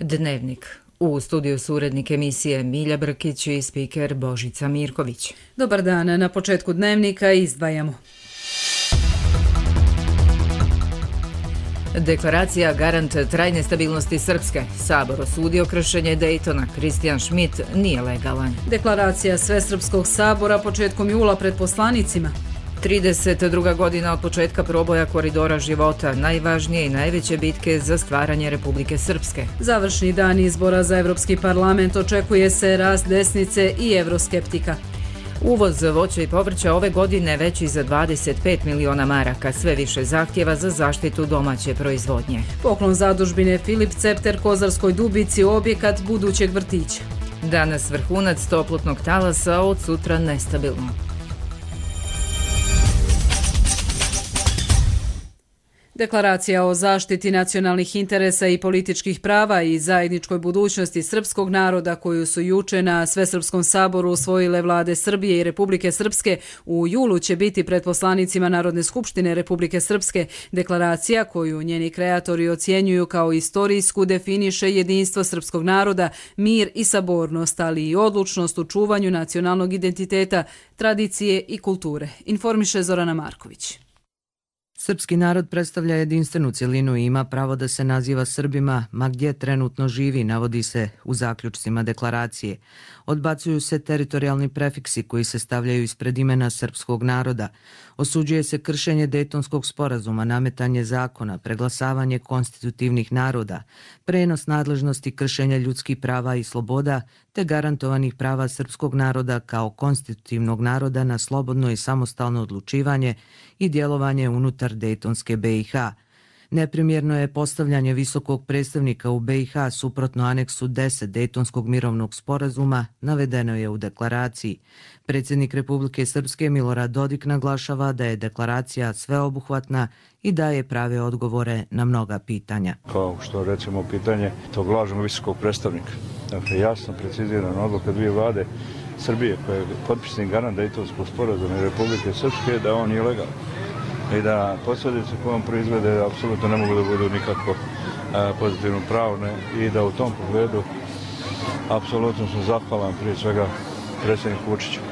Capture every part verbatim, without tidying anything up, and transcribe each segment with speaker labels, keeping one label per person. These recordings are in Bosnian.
Speaker 1: Dnevnik. U studiju su urednik emisije Milja Brkić i spiker Božica Mirković.
Speaker 2: Dobar dan, na početku Dnevnika izdvajamo.
Speaker 1: Deklaracija garant trajne stabilnosti Srpske. Sabor osudio kršenje Dejtona. Kristijan Šmit nije legalan.
Speaker 2: Deklaracija Svesrpskog sabora početkom jula pred poslanicima.
Speaker 1: trideset druga godina od početka proboja koridora života, najvažnije i najveće bitke za stvaranje Republike Srpske.
Speaker 2: Završni dan izbora za Evropski parlament, očekuje se rast desnice i evroskeptika.
Speaker 1: Uvoz voća i povrća ove godine veći za dvadeset pet miliona maraka, sve više zahtjeva za zaštitu domaće proizvodnje.
Speaker 2: Poklon zadužbine Filip Cepter Kozarskoj Dubici, objekat budućeg vrtića.
Speaker 1: Danas vrhunac toplotnog talasa, od sutra nestabilno.
Speaker 2: Deklaracija o zaštiti nacionalnih interesa i političkih prava i zajedničkoj budućnosti srpskog naroda, koju su juče na Svesrpskom saboru usvojile vlade Srbije i Republike Srpske, u julu će biti pred poslanicima Narodne skupštine Republike Srpske. Deklaracija, koju njeni kreatori ocjenjuju kao istorijsku, definiše jedinstvo srpskog naroda, mir i sabornost, ali i odlučnost u čuvanju nacionalnog identiteta, tradicije i kulture, informiše Zorana Marković.
Speaker 3: Srpski narod predstavlja jedinstvenu cjelinu i ima pravo da se naziva Srbima ma gdje trenutno živi, navodi se u zaključcima deklaracije. Odbacuju se teritorijalni prefiksi koji se stavljaju ispred imena srpskog naroda. Osuđuje se kršenje Dejtonskog sporazuma, nametanje zakona, preglasavanje konstitutivnih naroda, prenos nadležnosti kršenja ljudskih prava i sloboda, te garantovanih prava srpskog naroda kao konstitutivnog naroda na slobodno i samostalno odlučivanje i djelovanje unutar Dejtonske B i H. Neprimjerno je postavljanje visokog predstavnika u B i H suprotno aneksu deset Dejtonskog mirovnog sporazuma, navedeno je u deklaraciji. Predsjednik Republike Srpske Milorad Dodik naglašava da je deklaracija sveobuhvatna i daje prave odgovore na mnoga pitanja.
Speaker 4: Kao što recimo pitanje tog lažnog visokog predstavnika. Dakle, jasno precizirana odluka dvije vlade Srbije, koja je potpisni garant Dejtonskog sporazuma i Republike Srpske, da on nije legalan. I da posljedice koje on proizvede apsolutno ne mogu da budu nikako pozitivno pravne i da u tom pogledu apsolutno sam zahvalan prije svega predsjedniku Vučiću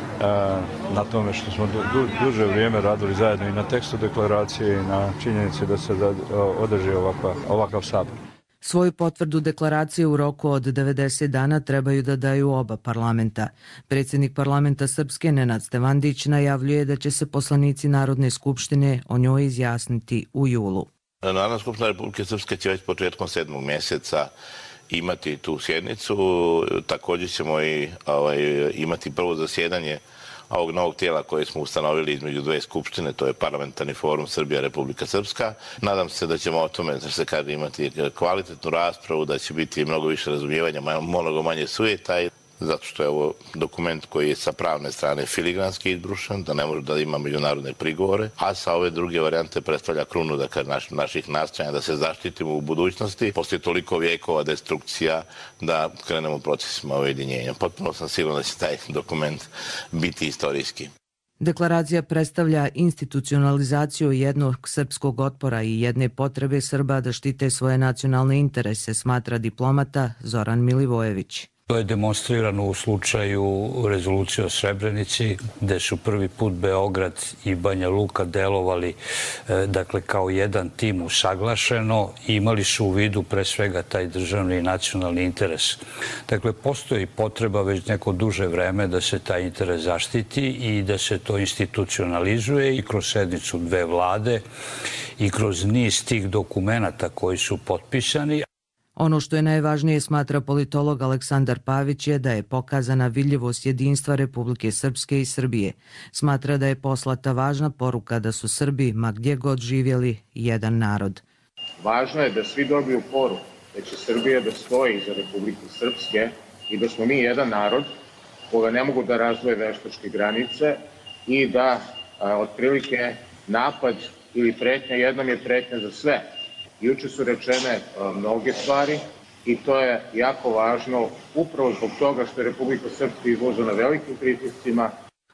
Speaker 4: na tome što smo du, duže vrijeme radili zajedno i na tekstu deklaracije i na činjenici da se održi ovakva, ovakav sabor.
Speaker 3: Svoju potvrdu deklaracije u roku od devedeset dana trebaju da daju oba parlamenta. Predsjednik parlamenta Srpske Nenad Stevandić najavljuje da će se poslanici Narodne skupštine o njoj izjasniti u julu.
Speaker 5: Narodna skupština Republike Srpske će već početkom sedmog mjeseca imati tu sjednicu. Također ćemo i ovaj, imati prvo zasjedanje ovog novog tijela koje smo ustanovili između dve skupštine, to je Parlamentarni forum Srbija Republika Srpska. Nadam se da ćemo o tome, da se kaže, imati kvalitetnu raspravu, da će biti mnogo više razumijevanja, mnogo manje sujeta, zato što je ovo dokument koji je sa pravne strane filigranski izbrušen, da ne može da ima međunarodne prigovore, a sa ove druge varijante predstavlja krunu da kaže, naš, naših nastojanja da se zaštitimo u budućnosti, poslije toliko vijekova destrukcija, da krenemo procesima ujedinjenja. Potpuno sam siguran da će taj dokument biti istorijski.
Speaker 3: Deklaracija predstavlja institucionalizaciju jednog srpskog otpora i jedne potrebe Srba da štite svoje nacionalne interese, smatra diplomata Zoran Milivojević.
Speaker 6: To je demonstrirano u slučaju rezolucije o Srebrenici, gde su prvi put Beograd i Banja Luka delovali dakle, kao jedan tim usaglašeno i imali su u vidu pre svega taj državni i nacionalni interes. Dakle, postoji potreba već neko duže vreme da se taj interes zaštiti i da se to institucionalizuje i kroz sednicu dve vlade i kroz niz tih dokumenata koji su potpisani.
Speaker 3: Ono što je najvažnije, smatra politolog Aleksandar Pavić, je da je pokazana vidljivost jedinstva Republike Srpske i Srbije. Smatra da je poslata važna poruka da su Srbi, ma gdje god živjeli, jedan narod.
Speaker 7: Važno je da svi dobiju poruku da će Srbija da stoji iza Republike Srpske i da smo mi jedan narod koga ne mogu da razdvoje veštačke granice i da a, otprilike napad ili pretnja jednom je pretnja za sve. Juče su rečene a, mnoge stvari i to je jako važno upravo zbog toga što je Republika Srpska izložena velikim pritiscima.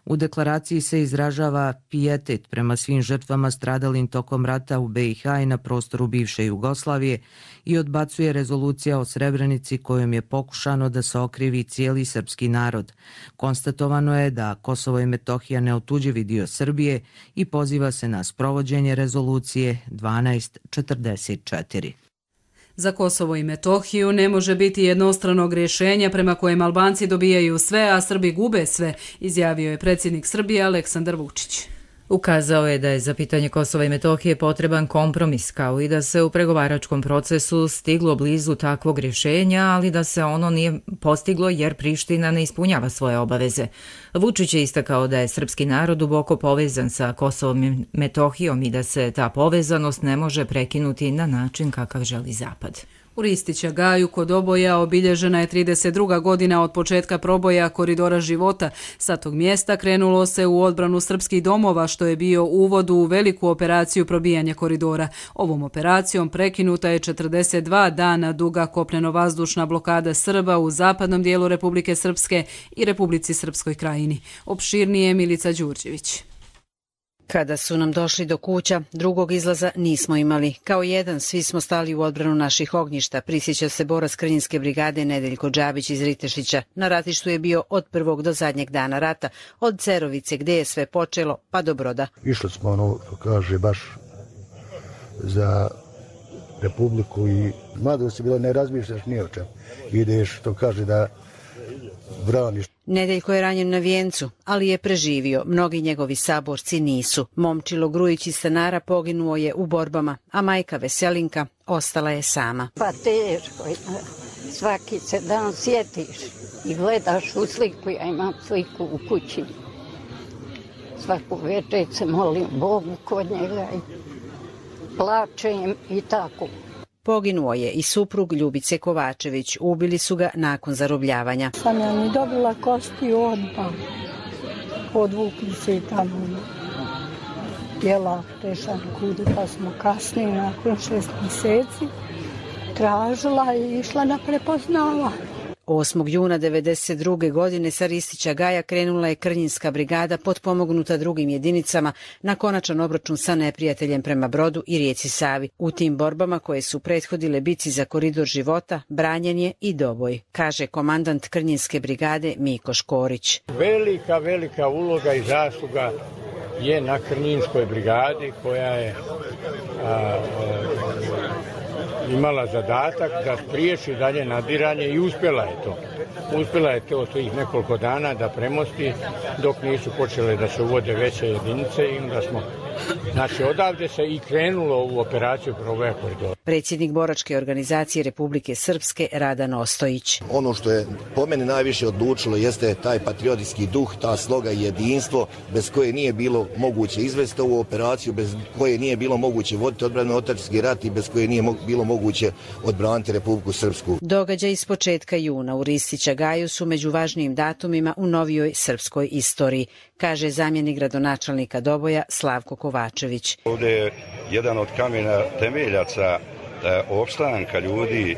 Speaker 3: U deklaraciji se izražava pijetet prema svim žrtvama stradalim tokom rata u be i ha i na prostoru bivše Jugoslavije i odbacuje rezolucija o Srebrenici kojom je pokušano da se okrivi cijeli srpski narod. Konstatovano je da Kosovo i Metohija neotuđivi dio Srbije i poziva se na sprovođenje rezolucije dvanaest četrdeset četiri.
Speaker 2: Za Kosovo i Metohiju ne može biti jednostranog rješenja prema kojem Albanci dobijaju sve, a Srbi gube sve, izjavio je predsjednik Srbije Aleksandar Vučić.
Speaker 1: Ukazao je da je za pitanje Kosova i Metohije potreban kompromis, kao i da se u pregovaračkom procesu stiglo blizu takvog rješenja, ali da se ono nije postiglo jer Priština ne ispunjava svoje obaveze. Vučić je istakao da je srpski narod duboko povezan sa Kosovom i Metohijom i da se ta povezanost ne može prekinuti na način kakav želi Zapad.
Speaker 2: U Ristića Gaju kod Oboja obilježena je trideset druga godina od početka proboja Koridora života. Sa tog mjesta krenulo se u odbranu srpskih domova, što je bio uvod u veliku operaciju probijanja koridora. Ovom operacijom prekinuta je četrdeset dva dana duga kopneno-vazdušna blokada Srba u zapadnom dijelu Republike Srpske i Republici Srpskoj krajini. Opširnije Milica Đurđević.
Speaker 8: Kada su nam došli do kuća, drugog izlaza nismo imali. Kao jedan, svi smo stali u odbranu naših ognjišta, prisjeća se borac Krnjinske brigade Nedeljko Džabić iz Ritešića. Na ratištu je bio od prvog do zadnjeg dana rata, od Cerovice gdje je sve počelo, pa do Broda.
Speaker 9: Išli smo, ono, kaže, baš za Republiku i mlado si bilo, ne razmišljaš ni o čemu. Ideš, to kaže da braniš.
Speaker 8: Nedeljko je ranjen na Vijencu, ali je preživio. Mnogi njegovi saborci nisu. Momčilo Grujić iz Stanara poginuo je u borbama, a majka Veselinka ostala je sama.
Speaker 10: Pa teško je. Svaki se dan sjetiš i gledaš u sliku. Ja imam sliku u kući. Svaku večer se molim Bogu kod njega i plačem i tako.
Speaker 8: Poginuo je i suprug Ljubice Kovačević. Ubili su ga nakon zarobljavanja.
Speaker 10: Sam ja mi dobila kosti odmah. Odvukli se i tamo. Jela Prešan kudu, pa smo kasnije nakon šest mjeseci tražila i išla na prepoznavanje.
Speaker 8: osmog juna devedeset druge godine sa Ristića Gaja krenula je Krnjinska brigada potpomognuta drugim jedinicama na konačan obračun sa neprijateljem prema Brodu i rijeci Savi. U tim borbama koje su prethodile bici za Koridor života branjen je i Doboj, kaže komandant Krnjinske brigade Miko Škorić.
Speaker 11: Velika, velika uloga i zasluga je na Krnjinskoj brigadi koja je a, a, imala zadatak da spriječi dalje nadiranje i uspjela je to. Uspjela je to tih nekoliko dana da premosti dok nisu počele da se uvode veće jedinice i onda smo, znači odavde se i krenulo u operaciju proboja koridora.
Speaker 8: Predsjednik boračke organizacije Republike Srpske Radan Ostojić.
Speaker 12: Ono što je po meni najviše odlučilo jeste taj patriotski duh, ta sloga i jedinstvo bez koje nije bilo moguće izvesti ovu operaciju, bez koje nije bilo moguće voditi odbranu otadžbinski rat i bez koje nije bilo moguće odbraniti Republiku Srpsku.
Speaker 8: Događaj iz početka juna u Ristića Gaju su među važnijim datumima u novijoj srpskoj istoriji, kaže zamjenik gradonačelnika Doboja Slavko Kovačević.
Speaker 13: Ovdje je jedan od kamena temeljaca opstanka ljudi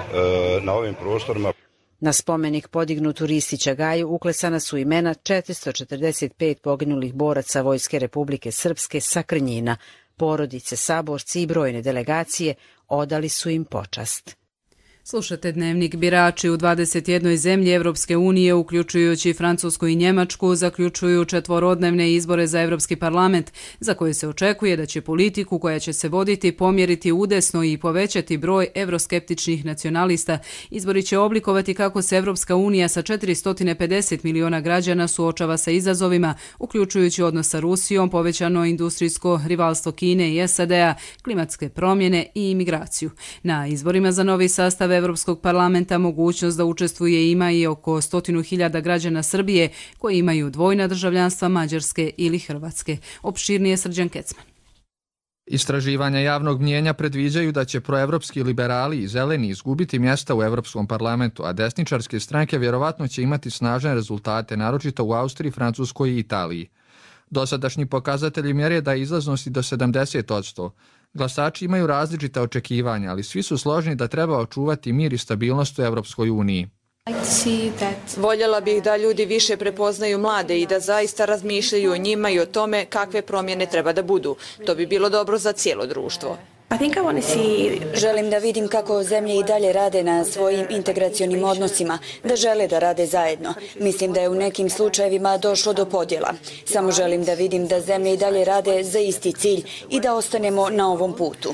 Speaker 13: na ovim prostorima.
Speaker 8: Na spomenik podignut u Ristića Gaju uklesana su imena četiristo četrdeset pet poginulih boraca Vojske Republike Srpske sa Krnjina. Porodice, saborci i brojne delegacije odali su im počast.
Speaker 2: Slušate Dnevnik. Birači u dvadeset jednoj zemlji Evropske unije, uključujući Francusku i Njemačku, zaključuju četvorodnevne izbore za Evropski parlament, za koje se očekuje da će politiku koja će se voditi pomjeriti udesno i povećati broj evroskeptičnih nacionalista. Izbori će oblikovati kako se Evropska unija sa četiristo pedeset miliona građana suočava sa izazovima, uključujući odnos sa Rusijom, povećano industrijsko rivalstvo Kine i es a de a, klimatske promjene i imigraciju. Na izborima za novi sastav Evropskog parlamenta mogućnost da učestvuje ima i oko stotinu hiljada građana Srbije koji imaju dvojna državljanstva Mađarske ili Hrvatske. Opširnije Srđan Kecman.
Speaker 14: Istraživanja javnog mnijenja predviđaju da će proevropski liberali i zeleni izgubiti mjesta u Evropskom parlamentu, a desničarske stranke vjerovatno će imati snažne rezultate, naročito u Austriji, Francuskoj i Italiji. Dosadašnji pokazatelji mjere da je izlaznosti do sedamdeset posto. Glasači imaju različita očekivanja, ali svi su složni da treba očuvati mir i stabilnost u Evropskoj uniji.
Speaker 15: Voljela bih da ljudi više prepoznaju mlade i da zaista razmišljaju o njima i o tome kakve promjene treba da budu. To bi bilo dobro za cijelo društvo.
Speaker 16: Želim da vidim kako zemlje i dalje rade na svojim integracionim odnosima, da žele da rade zajedno. Mislim da je u nekim slučajevima došlo do podjela. Samo želim da vidim da zemlje i dalje rade za isti cilj i da ostanemo na ovom putu.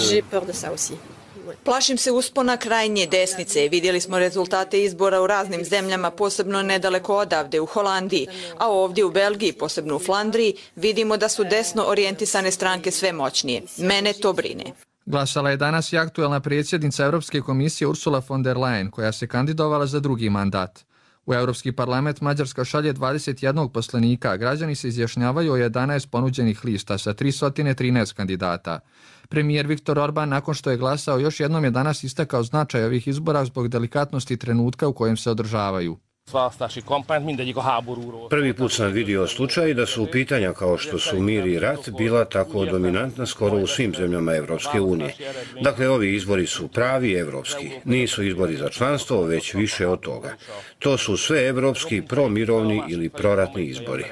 Speaker 15: Plašim se uspona krajnje desnice. Vidjeli smo rezultate izbora u raznim zemljama, posebno nedaleko odavde, u Holandiji, a ovdje u Belgiji, posebno u Flandriji, vidimo da su desno orijentisane stranke sve moćnije. Mene to brine.
Speaker 14: Glasala je danas i aktuelna predsjednica Europske komisije Ursula von der Leyen, koja se kandidovala za drugi mandat. U Europski parlament Mađarska šalje dvadeset jednog poslanika, a građani se izjašnjavaju o jedanaest ponuđenih lista sa tristo trinaest kandidata. Premijer Viktor Orban, nakon što je glasao, još jednom je danas istakao značaj ovih izbora zbog delikatnosti trenutka u kojem se održavaju.
Speaker 17: Prvi put sam vidio slučaj da su pitanja kao što su mir i rat bila tako dominantna skoro u svim zemljama Evropske unije. Dakle, ovi izbori su pravi evropski. Nisu izbori za članstvo, već više od toga. To su sve evropski, promirovni ili proratni izbori.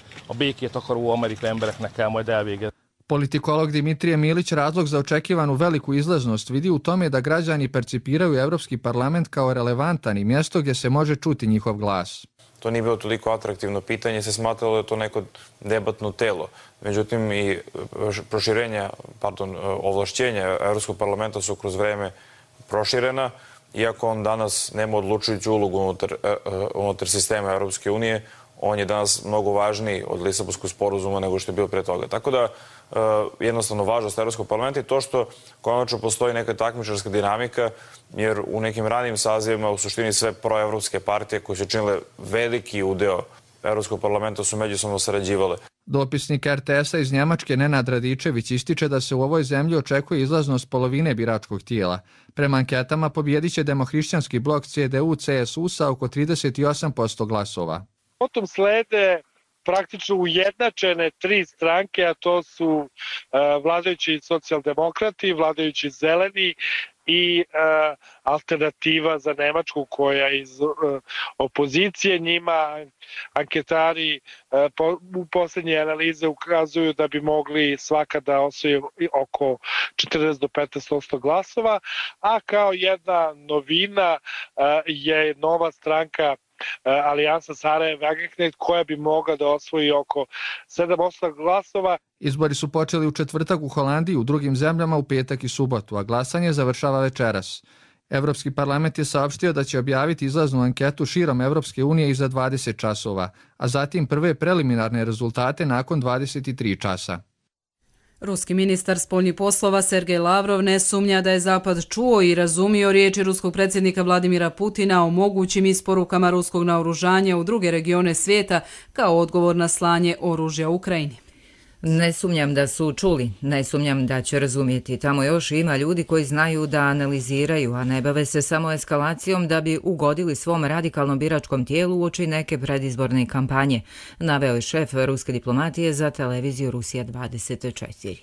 Speaker 14: Politikolog Dimitrije Milić razlog za očekivanu veliku izlaznost vidi u tome da građani percipiraju Evropski parlament kao relevantan i mjesto gdje se može čuti njihov glas.
Speaker 18: To nije bilo toliko atraktivno pitanje, se smatralo da je to neko debatno telo. Međutim, i proširenja, pardon, ovlašćenja Evropskog parlamenta su kroz vreme proširena, iako on danas nema odlučujuću ulogu unutar, unutar sistema Evropske unije, on je danas mnogo važniji od Lisabonskog sporazuma nego što je bio pre toga. Tako da, jednostavno, važnost Evropskog parlamenta je to što konačno postoji neka takmičarska dinamika, jer u nekim ranijim sazivima u suštini sve proevropske partije koje su činile veliki udeo Evropskog parlamenta su međusobno sarađivale.
Speaker 14: Dopisnik er te es-a iz Njemačke Nenad Radičević ističe da se u ovoj zemlji očekuje izlaznost polovine biračkog tijela. Prema anketama pobjedit će demohrišćanski blok ce de u ce es u sa oko trideset osam posto glasova.
Speaker 19: Potom slede praktično ujednačene tri stranke, a to su uh, vladajući socijaldemokrati, vladajući zeleni i uh, alternativa za Nemačku koja je iz uh, opozicije. Njima anketari uh, po, u posljednje analize ukazuju da bi mogli svaka da osvoje oko četrnaest do petnaest posto glasova, a kao jedna novina uh, je nova stranka Alijansa Sarajeva Ageknet koja bi mogla da osvoji oko sedam posto glasova.
Speaker 14: Izbori su počeli u četvrtak u Holandiji, u drugim zemljama u petak i subotu, a glasanje završava večeras. Evropski parlament je saopštio da će objaviti izlaznu anketu širom Evropske unije iza dvadeset časova, a zatim prve preliminarne rezultate nakon dvadeset tri časa.
Speaker 2: Ruski ministar spoljnih poslova Sergej Lavrov ne sumnja da je Zapad čuo i razumio riječi ruskog predsjednika Vladimira Putina o mogućim isporukama ruskog naoružanja u druge regione svijeta kao odgovor na slanje oružja u Ukrajini.
Speaker 1: Ne sumnjam da su čuli, ne sumnjam da će razumjeti. Tamo još ima ljudi koji znaju da analiziraju, a ne bave se samo eskalacijom da bi ugodili svom radikalnom biračkom tijelu uoči neke predizborne kampanje, naveo je šef ruske diplomatije za televiziju Rusija dvadeset četiri.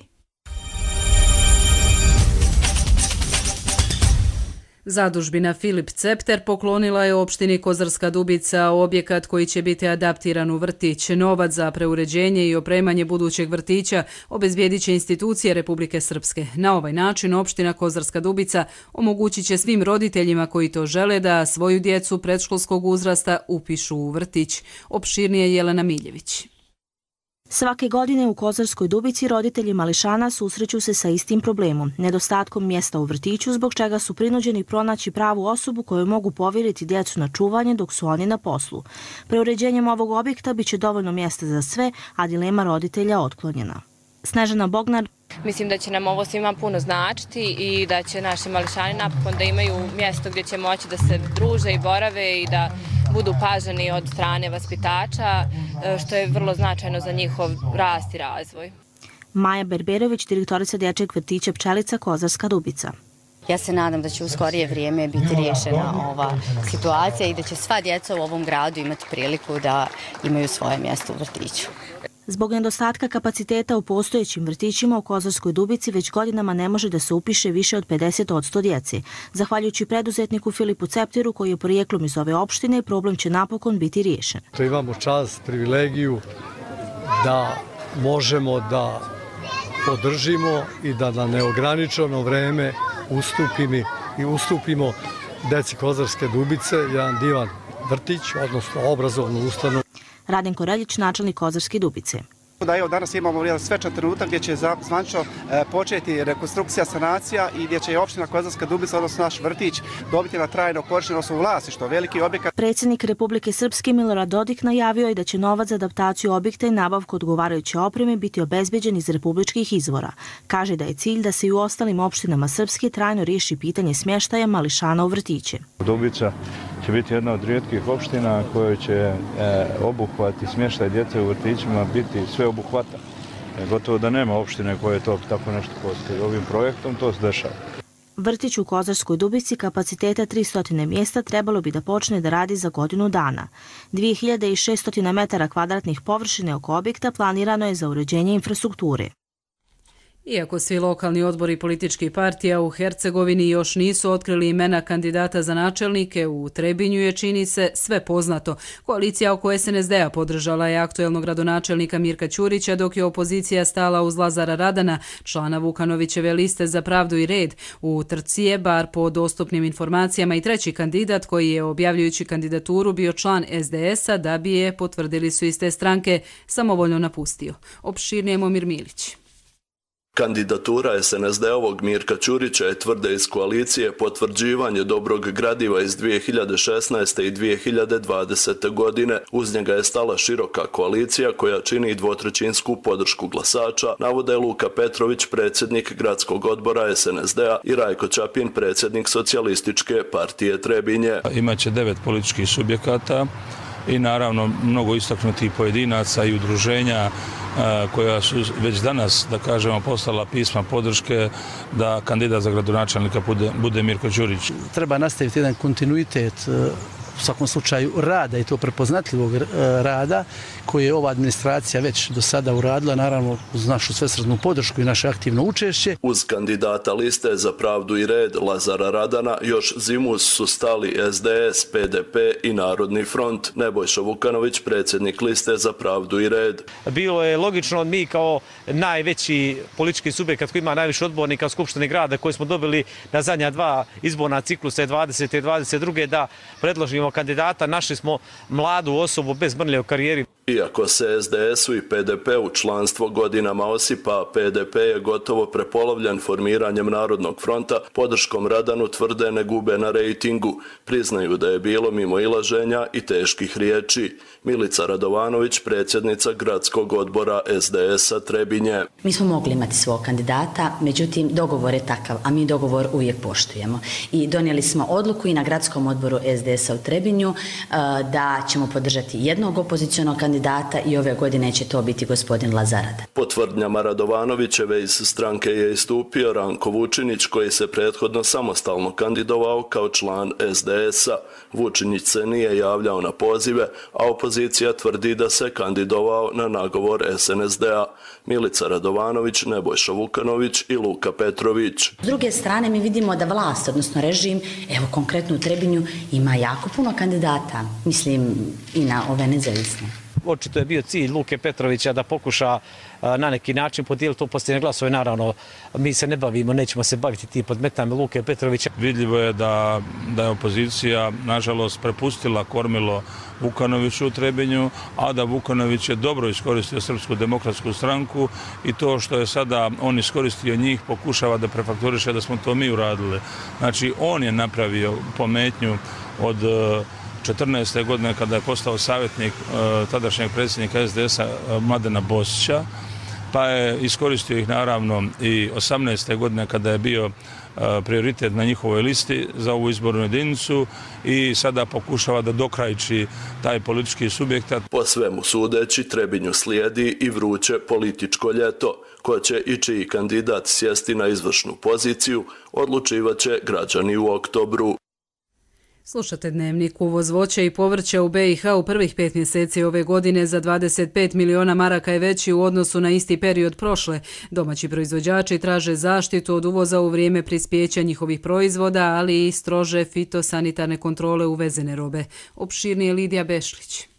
Speaker 2: Zadužbina Filip Cepter poklonila je opštini Kozarska Dubica objekat koji će biti adaptiran u vrtić. Novac za preuređenje i opremanje budućeg vrtića obezbijedit će institucije Republike Srpske. Na ovaj način opština Kozarska Dubica omogućit će svim roditeljima koji to žele da svoju djecu predškolskog uzrasta upišu u vrtić. Opširnije Jelena Miljević.
Speaker 20: Svake godine u Kozarskoj Dubici roditelji mališana susreću se sa istim problemom, nedostatkom mjesta u vrtiću, zbog čega su prinuđeni pronaći pravu osobu koju mogu povjeriti djecu na čuvanje dok su oni na poslu. Preuređenjem ovog objekta biće dovoljno mjesta za sve, a dilema roditelja otklonjena. Snežana Bognar.
Speaker 21: Mislim da će nam ovo svima puno značiti i da će naši mališani napokon da imaju mjesto gdje će moći da se druže i borave i da budu paženi od strane vaspitača, što je vrlo značajno za njihov rast i razvoj.
Speaker 20: Maja Berberović, direktorica dječjeg vrtića Pčelica Kozarska Dubica.
Speaker 22: Ja se nadam da će u skorije vrijeme biti riješena ova situacija i da će sva djeca u ovom gradu imati priliku da imaju svoje mjesto u vrtiću.
Speaker 20: Zbog nedostatka kapaciteta u postojećim vrtićima u Kozarskoj Dubici već godinama ne može da se upiše više od pedeset posto djece. Zahvaljujući preduzetniku Filipu Cepteru, koji je porijeklom iz ove opštine, problem će napokon biti riješen.
Speaker 4: To imamo čast, privilegiju da možemo da podržimo i da na neograničeno vreme ustupimo i ustupimo deci Kozarske Dubice jedan divan vrtić, odnosno obrazovnu ustanovu.
Speaker 20: Radenko Reljić, načelnik Kozarske Dubice.
Speaker 5: Da evo danas imamo jedan svečan trenutak gdje će zvanično početi rekonstrukcija, sanacija i gdje će opština Kozarska Dubica, odnosno naš vrtić, dobiti na trajno korištenje, odnosno vlasništvo, veliki objekat.
Speaker 20: Predsjednik Republike Srpske Milorad Dodik najavio je da će novac za adaptaciju objekta i nabavku odgovarajuće opreme biti obezbeđen iz republičkih izvora. Kaže da je cilj da se i u ostalim opštinama Srpske trajno riješi pitanje smještaja mališana u vrtiće.
Speaker 23: Dubica će biti jedna od rijetkih opština koje će e, obuhvati smještaj djece u vrtićima biti sve obuhvata. E, gotovo da nema opštine koje to tako nešto postoji. Ovim projektom to se dešava.
Speaker 20: Vrtić u Kozarskoj Dubici kapaciteta tristo mjesta trebalo bi da počne da radi za godinu dana. dvije hiljade šesto metara kvadratnih površine oko objekta planirano je za uređenje infrastrukture.
Speaker 2: Iako svi lokalni odbori političkih partija u Hercegovini još nisu otkrili imena kandidata za načelnike, u Trebinju je, čini se, sve poznato. Koalicija oko es en es de a podržala je aktuelnog gradonačelnika Mirka Ćurića, dok je opozicija stala uz Lazara Radana, člana Vukanovićeve liste za pravdu i red. U trci je, bar po dostupnim informacijama, i treći kandidat koji je, objavljujući kandidaturu, bio član es de es a, da bi je, potvrdili su iz te stranke, samovoljno napustio. Opširnije Momir Milić.
Speaker 24: Kandidatura es en es de ovog Mirka Ćurića je, tvrde iz koalicije, potvrđivanje dobrog gradiva iz dvije hiljade šesnaeste i dvije hiljade dvadesete. godine. Uz njega je stala široka koalicija koja čini dvotrećinsku podršku glasača, navode Luka Petrović, predsjednik gradskog odbora es en es de a, i Rajko Ćapin, predsjednik Socijalističke partije Trebinje.
Speaker 6: Imaće devet političkih subjekata i naravno mnogo istaknutih pojedinaca i udruženja koja su već danas, da kažemo, poslala pisma podrške da kandidat za gradonačelnika bude, bude Mirko Ćurić.
Speaker 25: Treba nastaviti jedan kontinuitet u svakom slučaju rada i to prepoznatljivog rada koje je ova administracija već do sada uradila, naravno uz našu svesrdnu podršku i naše aktivno učešće.
Speaker 24: Uz kandidata liste za pravdu i red Lazara Radana još zimus su stali es de es, pe de pe i Narodni front. Nebojša Vukanović, predsjednik liste za pravdu i red.
Speaker 26: Bilo je logično mi kao najveći politički subjekat koji ima najviše odbornika u Skupštini grada koji smo dobili na zadnja dva izborna ciklusa dvadesete i dvadeset druge da predložimo kandidata, našli smo mladu osobu bez mrlje u karijeri.
Speaker 24: Iako se es de esu i pe de pe u članstvo godinama osipa, pe de pe je gotovo prepolovljen formiranjem Narodnog fronta, podrškom Radanu tvrde ne gube na rejtingu. Priznaju da je bilo mimoilaženja i teških riječi. Milica Radovanović, predsjednica gradskog odbora es de esa Trebinje.
Speaker 27: Mi smo mogli imati svog kandidata, međutim dogovor je takav, a mi dogovor uvijek poštujemo. I donijeli smo odluku i na gradskom odboru es de esa u Trebinju da ćemo podržati jednog opozicionog kandidata i ove godine će to biti gospodin Lazarada.
Speaker 24: Po tvrdnjama Radovanovićeve iz stranke je istupio Ranko Vučinić, koji se prethodno samostalno kandidovao kao član es de esa. Vučinić se nije javljao na pozive, a opozicija tvrdi da se kandidovao na nagovor es en es de a. Milica Radovanović, Nebojša Vukanović i Luka Petrović.
Speaker 27: S druge strane mi vidimo da vlast, odnosno režim, evo konkretno u Trebinju, ima jako puno kandidata, mislim i na ove nezavisne.
Speaker 26: Očito je bio cilj Luke Petrovića da pokuša na neki način podijeliti to posljednje glasove. Naravno, mi se ne bavimo, nećemo se baviti tim podmetama Luke Petrovića.
Speaker 6: Vidljivo je da, da je opozicija, nažalost, prepustila kormilo Vukanoviću u Trebinju, a da Vukanović je dobro iskoristio Srpsku demokratsku stranku i to što je sada on iskoristio njih pokušava da prefakturiše da smo to mi uradili. Znači, on je napravio pometnju od četrnaeste. godine kada je postao savjetnik tadašnjeg predsjednika es de esa Mladena Bosića, pa je iskoristio ih naravno i osamnaeste. godine kada je bio prioritet na njihovoj listi za ovu izbornu jedinicu i sada pokušava da dokrajči taj politički subjektat.
Speaker 24: Po svemu sudeći, Trebinju slijedi i vruće političko ljeto. Ko će i čiji kandidat sjesti na izvršnu poziciju, odlučivaće građani u oktobru.
Speaker 2: Slušate Dnevnik. Uvoz voća i povrća u B i H u prvih pet mjeseci ove godine za dvadeset pet miliona maraka je veći u odnosu na isti period prošle. Domaći proizvođači traže zaštitu od uvoza u vrijeme prispjeća njihovih proizvoda, ali i strože fitosanitarne kontrole uvezene robe. Opširnije Lidija Bešlić.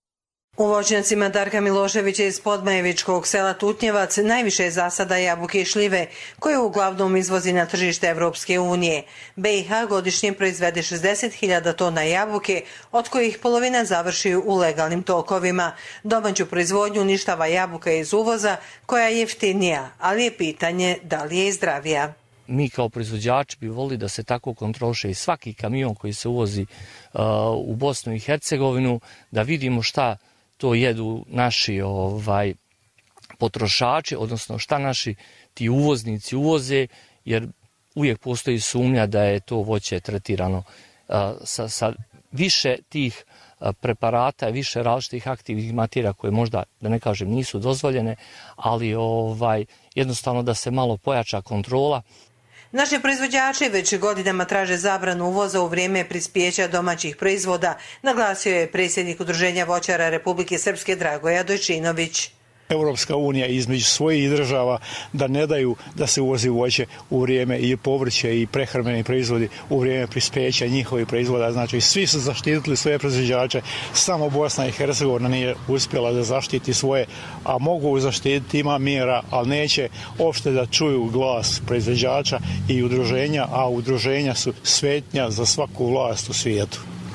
Speaker 3: U voćnjacima Darka Miloševića iz Podmajevičkog sela Tutnjevac najviše je zasada jabuke i šljive, koje uglavnom izvozi na tržište Evropske unije. B i H godišnje proizvede šezdeset hiljada tona jabuke, od kojih polovina završi u legalnim tokovima. Domaću proizvodnju uništava jabuka iz uvoza, koja je jeftinija, ali je pitanje da li je i zdravija.
Speaker 7: Mi kao proizvođači bi volili da se tako kontroliše i svaki kamion koji se uvozi uh, u Bosnu i Hercegovinu, da vidimo šta to jedu naši ovaj, potrošači, odnosno šta naši ti uvoznici uvoze, jer uvijek postoji sumnja da je to voće tretirano uh, sa, sa više tih uh, preparata, više različitih aktivnih materija koje možda, da ne kažem, nisu dozvoljene, ali ovaj, jednostavno da se malo pojača kontrola.
Speaker 3: Naši proizvođači već godinama traže zabranu uvoza u vrijeme prispjeća domaćih proizvoda, naglasio je predsjednik Udruženja voćara Republike Srpske Dragoje Adojčinović.
Speaker 9: Europska unija između svojih država da ne daju da se uvozi voće u vrijeme i povrće i prehrambeni proizvodi u vrijeme prispjeća njihovih proizvoda. Znači, svi su zaštitili svoje proizvođače, samo Bosna i Hercegovina nije uspjela da zaštiti svoje, a mogu zaštititi, ima mjera, ali neće uopšte da čuju glas proizvođača i udruženja, a udruženja su svetnja za svaku vlast u svijetu.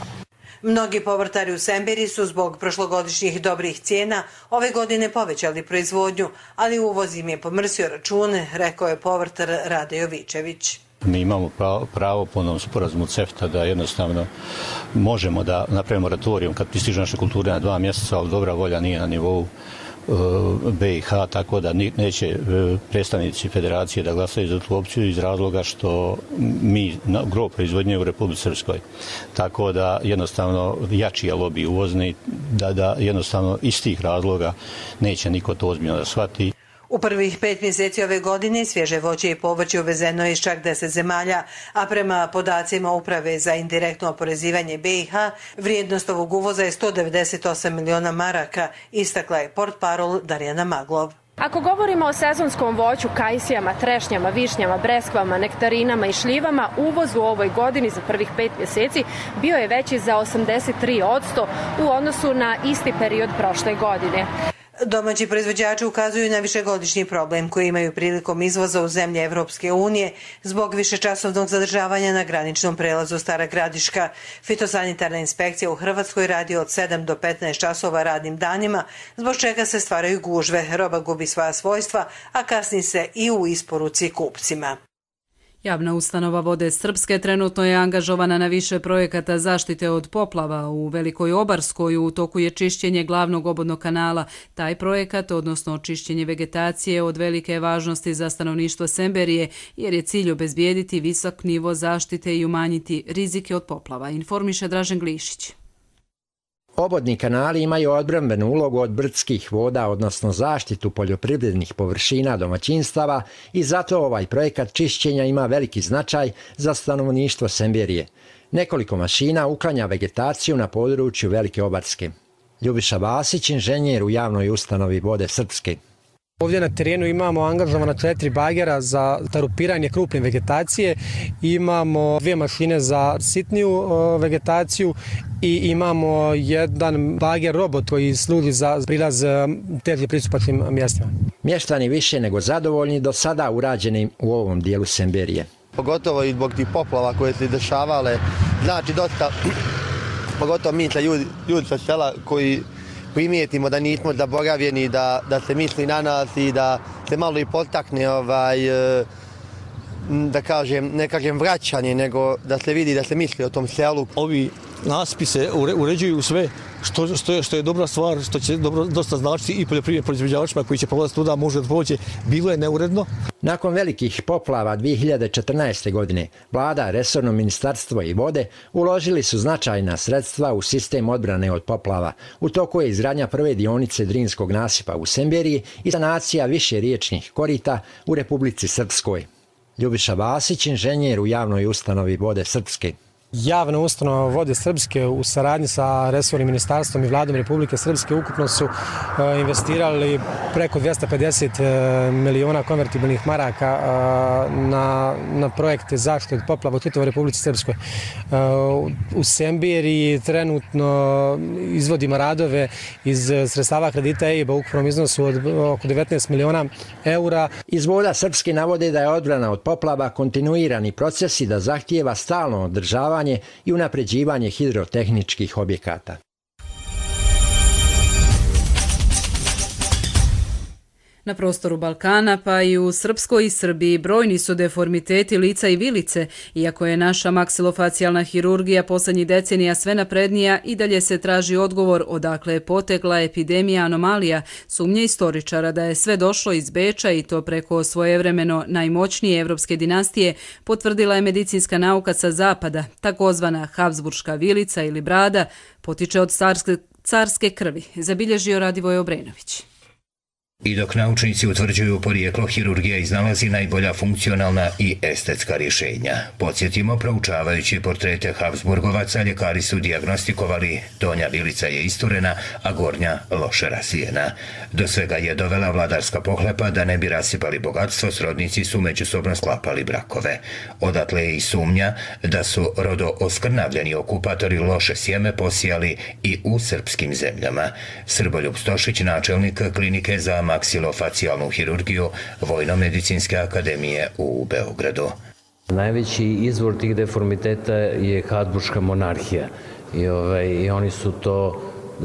Speaker 3: Mnogi povrtari u Sembiri su zbog prošlogodišnjih dobrih cijena ove godine povećali proizvodnju, ali uvoz im je pomrsio račune, rekao je povrtar Rade Jovičević.
Speaker 10: Mi imamo pravo, pravo po onom sporazumu CEFTA da jednostavno možemo da napravimo moratorium kad pristižu naše kulture na dva mjeseca, ali dobra volja nije na nivou B i H, tako da neće predstavnici federacije da glasaju za tu opciju iz razloga što mi gro proizvodnje u Republici Srpskoj. Tako da jednostavno jači je lobij uvozni, da, da jednostavno iz tih razloga neće niko to ozbiljno da shvati.
Speaker 3: U prvih pet mjeseci ove godine svježe voće i povrće uvezeno je iz čak deset zemalja, a prema podacima Uprave za indirektno oporezivanje B i H, vrijednost ovog uvoza je sto devedeset osam miliona maraka, istakla je portparol Darjana Maglov.
Speaker 11: Ako govorimo o sezonskom voću, kajsijama, trešnjama, višnjama, breskvama, nektarinama i šljivama, uvoz u ovoj godini za prvih pet mjeseci bio je veći za osamdeset tri posto u odnosu na isti period prošle godine.
Speaker 3: Domaći proizvođači ukazuju na višegodišnji problem koji imaju prilikom izvoza u zemlje Evropske unije zbog višečasovnog zadržavanja na graničnom prelazu Stara Gradiška. Fitosanitarna inspekcija u Hrvatskoj radi od sedam do petnaest časova radnim danima, zbog čega se stvaraju gužve, roba gubi svoja svojstva, a kasni se i u isporuci kupcima.
Speaker 2: Javna ustanova Vode Srpske trenutno je angažovana na više projekata zaštite od poplava. U Velikoj Obarskoj u toku je čišćenje glavnog obodnog kanala. Taj projekat, odnosno čišćenje vegetacije, od velike važnosti za stanovništvo Semberije, jer je cilj obezbijediti visok nivo zaštite i umanjiti rizike od poplava, informiše Dražen Glišić.
Speaker 12: Obodni kanali imaju odbrambenu ulogu od brdskih voda, odnosno zaštitu poljoprivrednih površina domaćinstava i zato ovaj projekat čišćenja ima veliki značaj za stanovništvo Semberije. Nekoliko mašina uklanja vegetaciju na području Velike Obarske. Ljubiša Vasić, inženjer u javnoj ustanovi Vode Srpske.
Speaker 13: Ovdje na terenu imamo angažovana četiri bagera za tarupiranje krupne vegetacije, imamo dvije mašine za sitniju vegetaciju i imamo jedan bager robot koji služi za prilaz teže pristupačnim mjestima.
Speaker 12: Mještani više nego zadovoljni do sada urađenim u ovom dijelu Semberije.
Speaker 28: Pogotovo i zbog tih poplava koje se dešavale, znači dosta, pogotovo mi ljudi, ljudi sa sela koji primijetimo da nismo zaboravljeni, da, da se misli na nas i da se malo i potakne, ovaj, da kažem, ne kažem vraćanje, nego da se vidi da se misli o tom selu.
Speaker 29: Ovi naspise uređuju sve što, što, je, što je dobra stvar, što će dobro, dosta značiti i poljoprivrednim proizvođačima koji će prolaziti tuda, može da pođe, bilo je neuredno.
Speaker 12: Nakon velikih poplava dvije hiljade četrnaeste. godine, vlada, resorno ministarstvo i vode uložili su značajna sredstva u sistem odbrane od poplava. U toku je izgradnja prve dionice Drinskog nasipa u Semberiji i sanacija više riječnih korita u Republici Srpskoj. Ljubiša Vasić, inženjer u javnoj ustanovi Vode Srpske.
Speaker 13: Javna ustanova Vode Srpske u saradnji sa resornim ministarstvom i vladom Republike Srpske ukupno su investirali preko dvesta pedeset miliona konvertibilnih maraka na, na projekte zaštite od poplava u čitavoj Republici Srpskoj. U Sembiri trenutno izvodimo radove iz sredstava kredita E I B-a u ukupnom iznosu od oko devetnaest miliona eura.
Speaker 12: Iz Voda Srpske navode da je odbrana od poplava kontinuirani proces i da zahtijeva stalno održavanje i unapređivanje hidrotehničkih objekata.
Speaker 2: Na prostoru Balkana, pa i u Srpskoj i Srbiji, brojni su deformiteti lica i vilice. Iako je naša maksilofacijalna hirurgija posljednjih decenija sve naprednija, i dalje se traži odgovor odakle je potekla epidemija anomalija, sumnje istoričara da je sve došlo iz Beča i to preko svojevremeno najmoćnije evropske dinastije, potvrdila je medicinska nauka sa zapada. Takozvana Habsburška vilica ili brada potiče od carske, carske krvi, zabilježio Radivoj Obrenović.
Speaker 1: I dok naučnici utvrđuju porijeklo, hirurgija iznalazi najbolja funkcionalna i estetska rješenja. Podsjetimo, proučavajući portrete Habsburgovaca, ljekari su dijagnostikovali donja vilica je isturena, a gornja loše rasijena. Do svega je dovela vladarska pohlepa da ne bi rasipali bogatstvo, srodnici su međusobno sklapali brakove. Odatle je i sumnja da su rodo-oskrnavljeni okupatori loše sjeme posijali i u srpskim zemljama. Srboljub Stošić, načelnik klinike za maksilofacijalnu hirurgiju Vojno-medicinske akademije u Beogradu.
Speaker 8: Najveći izvor tih deformiteta je Habsburška monarhija i, ovaj, i oni su to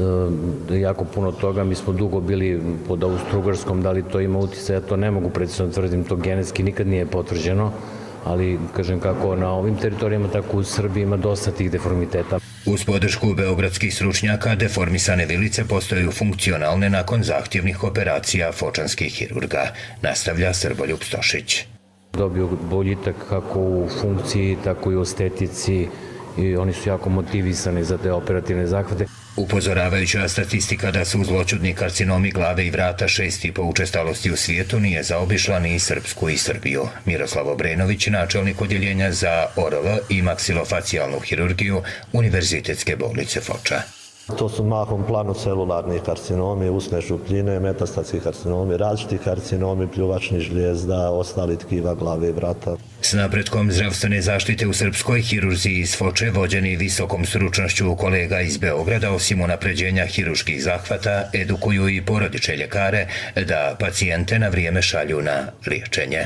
Speaker 8: e, jako puno toga, mi smo dugo bili pod Austro-Ugarskom, da li to ima utjecaja, ja to ne mogu precizno tvrdim, to genetski nikad nije potvrđeno, ali kažem kako na ovim teritorijama, tako u Srbiji ima dosta tih deformiteta.
Speaker 1: Uz podršku beogradskih stručnjaka, deformisane vilice postaju funkcionalne nakon zahtjevnih operacija fočanskih hirurga, nastavlja Srboljub Stošić.
Speaker 8: Dobio boljitak kako u funkciji, tako i u estetici i oni su jako motivisani za te operativne zahvate.
Speaker 1: Upozoravajuća statistika da su zloćudni karcinomi glave i vrata šesti po učestalosti u svijetu nije zaobišla ni Srpsku i Srbiju. Miroslav Obrenović, načelnik odjeljenja za O R L i maksilofacijalnu hirurgiju Univerzitetske bolnice Foča.
Speaker 14: To su mahom planocelularni karcinomi, usne šupljine, metastatski karcinomi, različiti karcinomi, pljuvačnih žlijezda, ostali tkiva glave i vrata.
Speaker 1: S napretkom zdravstvene zaštite u Srpskoj, hirurzi iz Foče, vođeni visokom stručnošću kolega iz Beograda, osim unapređenja hirurških zahvata, edukuju i porodične ljekare da pacijente na vrijeme šalju na liječenje.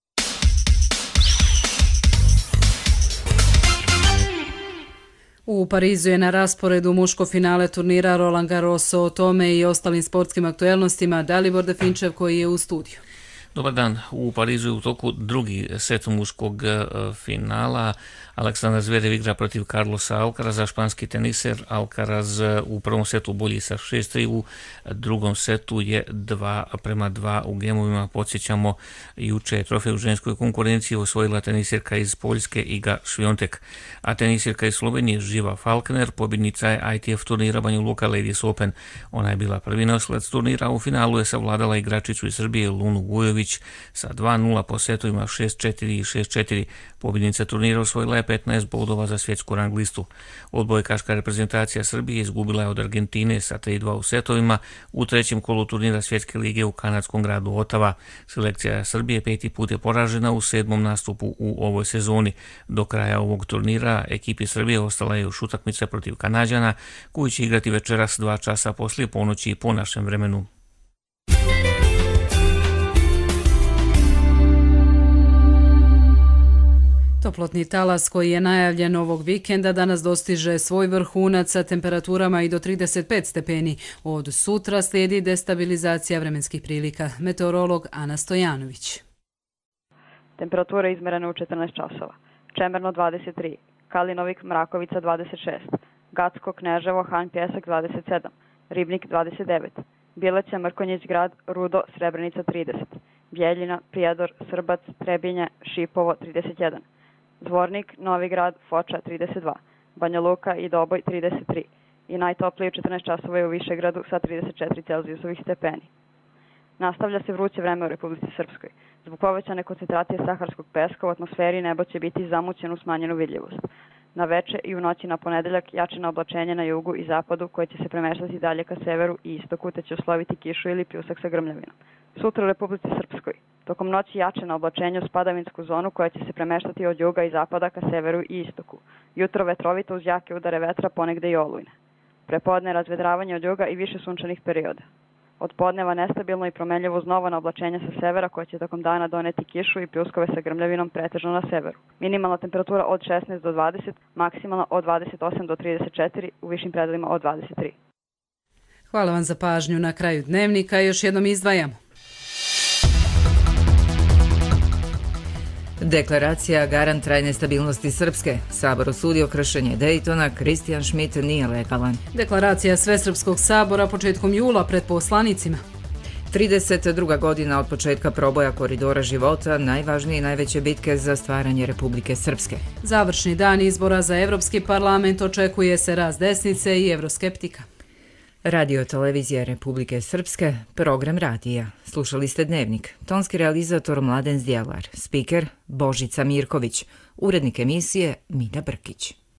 Speaker 2: U Parizu je na rasporedu muško finale turnira Roland Garros. O tome i ostalim sportskim aktuelnostima Dalibor Definčev koji je u studiju.
Speaker 15: Dobar dan. U Parizu je u toku drugi set muškog finala. Aleksandar Zverev igra protiv Carlosa Alcaraza, španski teniser. Alcaraz u prvom setu bolji sa šest tri, u drugom setu je dva prema dva u gemovima. Podsjećamo, juče je trofej u ženskoj konkurenciji osvojila tenisirka iz Poljske Iga Šviontek, a tenisirka iz Slovenije Živa Falkner, pobjednica je I T F turnira Banja Luka Ladies Open. Ona je bila prvi nosilac turnira, u finalu je savladala igračicu iz Srbije Lunu Vujović sa dva nula po setovima šest četiri i šest četiri. Pobjednica turnira osvojila je petnaest bodova za svjetsku rang listu. Odbojkaška reprezentacija Srbije izgubila je od Argentine sa tri dva u setovima u trećem kolu turnira Svjetske lige u kanadskom gradu Otava. Selekcija Srbije peti put je poražena u sedmom nastupu u ovoj sezoni. Do kraja ovog turnira ekipi Srbije ostala je još utakmica protiv Kanađana, koji će igrati večeras dva časa poslije ponoći po našem vremenu.
Speaker 2: Toplotni talas koji je najavljen ovog vikenda danas dostiže svoj vrhunac sa temperaturama i do trideset pet stepeni. Od sutra slijedi destabilizacija vremenskih prilika. Meteorolog Ana Stojanović.
Speaker 16: Temperatura izmerena u četrnaest časova. Čemerno dvadeset tri, Kalinovik Mrakovica dvadeset šest, Gacko Kneževo Han Pjesak dvadeset sedam, Ribnik dvadeset devet, Bileća Mrkonjić Grad Rudo Srebrenica trideset, Bjeljina Prijedor Srbac Trebinje Šipovo trideset jedan, Zvornik, Novi Grad, Foča trideset dva, Banja Luka i Doboj trideset tri i najtoplije u četrnaest časova je u Višegradu sa trideset četiri Celzijusovih stepeni. Nastavlja se vruće vreme u Republici Srpskoj. Zbog povećane koncentracije saharskog peska u atmosferi nebo će biti zamućeno u smanjenu vidljivost. Na veče i u noći na ponedeljak jačina oblačenja na jugu i zapadu koje će se premeštati dalje ka severu i istoku te će usloviti kišu ili pljusak sa grmljavinom. Sutra u Republici Srpskoj. Tokom noći jačina oblačenja u spadavinsku zonu koja će se premeštati od juga i zapada ka severu i istoku. Jutro vetrovito uz jake udare vetra, ponegde i olujne. Prepodne razvedravanje od juga i više sunčanih perioda. Od podneva nestabilno i promenljivo uz nova oblačenja sa severa koja će tokom dana doneti kišu i pljuskove sa grmljavinom pretežno na severu. Minimalna temperatura od šesnaest do dvadeset, maksimalna od dvadeset osam do trideset četiri, u višim predelima od dvadeset tri.
Speaker 2: Hvala vam za pažnju. Na kraju dnevnika još jednom izdvajamo.
Speaker 4: Deklaracija garant trajne stabilnosti Srpske. Sabor osudio kršenje Dejtona, Kristijan Šmit nije legalan.
Speaker 2: Deklaracija Svesrpskog sabora početkom jula pred poslanicima.
Speaker 4: trideset druga godina od početka proboja koridora života, najvažnije i najveće bitke za stvaranje Republike Srpske.
Speaker 2: Završni dan izbora za Evropski parlament, očekuje se rast desnice i evroskeptika.
Speaker 4: Radio televizija Republike Srpske, program radija. Slušali ste Dnevnik. Tonski realizator Mladen Zdjelar, spiker Božica Mirković, urednik emisije Mina Brkić.